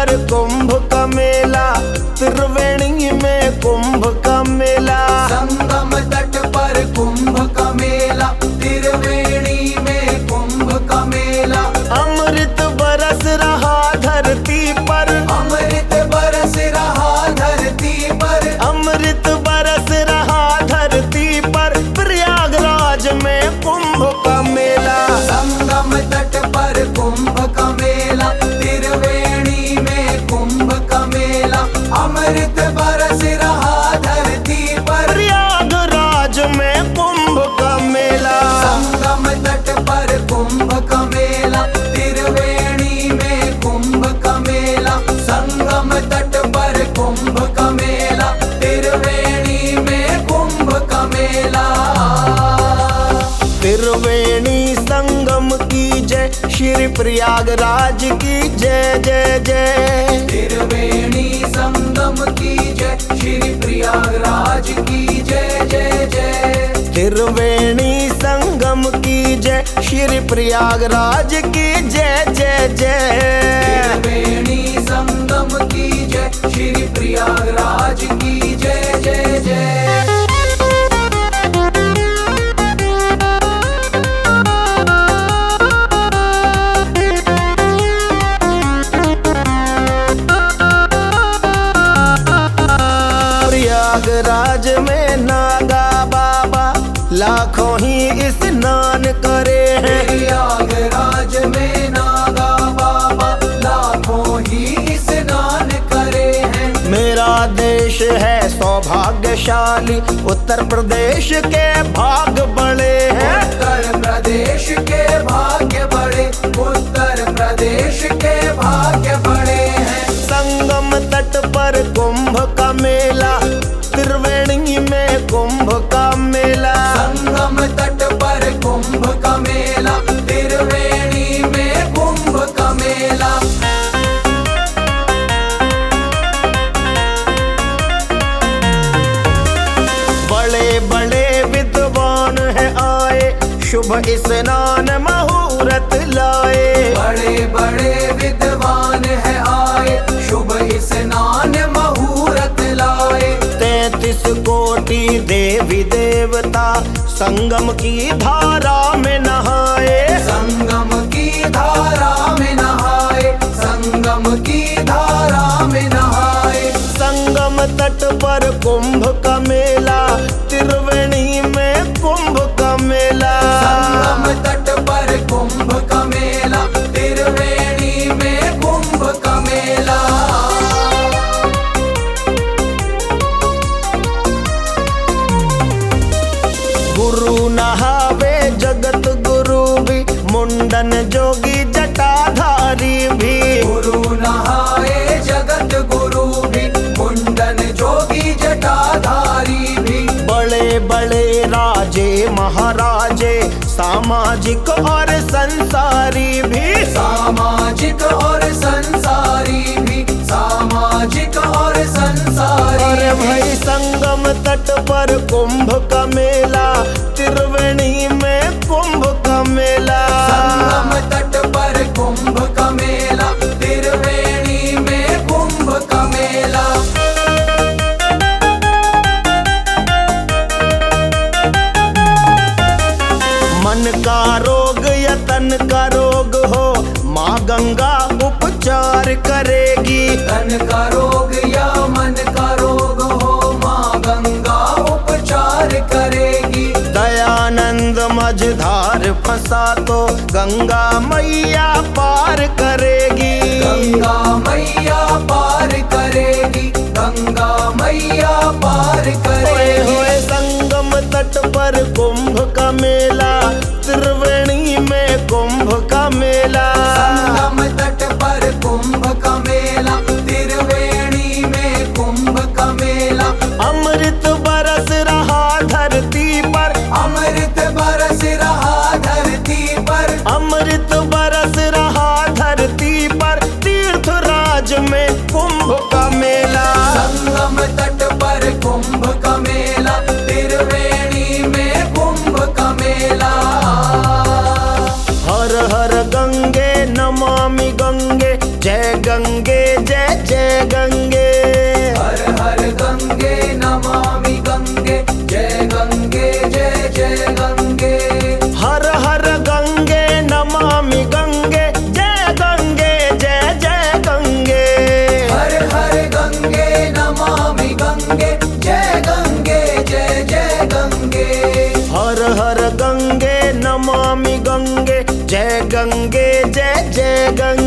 पर कुंभ का मेला, त्रिवेणी में कुंभ का मेला। संगम तट पर कुंभ का मेला, त्रिवेणी में कुंभ का मेला। अमृत बरस रहा धरती पर, अमृत बरस रहा धरती पर, अमृत बरस रहा धरती पर, प्रयागराज में कुंभ का मेला। संगम तट पर कुंभ का मेला, त्रिवेणी में कुंभ का मेला। अमृत बरस रहा धरती पर, प्रयागराज में कुंभ का मेला। संगम तट पर कुंभ का मेला, त्रिवेणी में कुंभ का मेला। संगम तट पर कुंभ का मेला, त्रिवेणी में कुंभ का मेला। त्रिवेणी संगम की जय, श्री प्रयागराज की जय जय जय। त्रिवेणी संगम की जय, श्री प्रयागराज की जय जय जय। त्रिवेणी संगम की जय, श्री प्रयागराज की जय जय जय। त्रिवेणी संगम की जय, श्री प्रयागराज की जय जय जय। प्रयागराज में नागा बाबा लाखों ही स्नान करे हैं। प्रयागराज में नागा बाबा लाखों ही स्नान करे हैं। मेरा देश है सौभाग्यशाली, उत्तर प्रदेश के भाग बड़े हैं। उत्तर प्रदेश के भाग्य बड़े, उत्तर प्रदेश के भाग्य बड़े हैं। संगम तट पर कुंभ का मेला, त्रिवेणी में कुंभ का मेला। संगम तट पर कुंभ का मेला, त्रिवेणी में कुंभ का मेला। बड़े बड़े विद्वान है आए, शुभ स्नान मुहूर्त लाए। बड़े बड़े विद्वान है आए, शुभ स्नान मुहूर्त लाए। 33 कोटि देवी देवता संगम की धारा में नहाए। संगम की धारा में नहाए, संगम की धारा में नहाए। संगम तट पर कुंभ का मेला, त्रिवेणी में कुंभ का मेला। संगम तट पर कुंभ का मेला, त्रिवेणी में कुंभ का मेला। गुरु नहावे जगत गुरु भी, मुंडन जोगी जटाधारी भी। गुरु नहाए जगत गुरु भी, मुंडन जोगी जटाधारी भी। बड़े बड़े राजे महाराजे, सामाजिक और संसारी भी। सामाजिक और संसारी भी, सामाजिक और संसारी। अरे भाई संगम तट पर कुंभ का मेला, त्रिवेणी में कुंभ का मेला। संगम तट पर कुंभ का मेला, त्रिवेणी में कुंभ का मेला। मन का रोग या तन का रोग हो, माँ गंगा उपचार करेगी। तन का रोग या मन का रोग हो, माँ गंगा उपचार करेगी। दयानंद मझधार फंसा तो गंगा मैया पार करेगी। गंगा मैया पार करेगी, गंगा मैया पार करेगी। होए संगम तट पर कुंभ का मेला, त्रिवेणी में कुंभ का मेला। संगम तट पर कुंभ का मेला, त्रिवेणी में कुंभ का मेला। अमृत बरस रहा धरती पर, अमृत बरस रहा धरती पर, अमृत बरस रहा धरती पर, तीर्थराज में कुंभ का मेला। संगम तट पर कुंभ का मेला, त्रिवेणी में कुंभ का मेला। नमामि गंगे जय जय गंगे।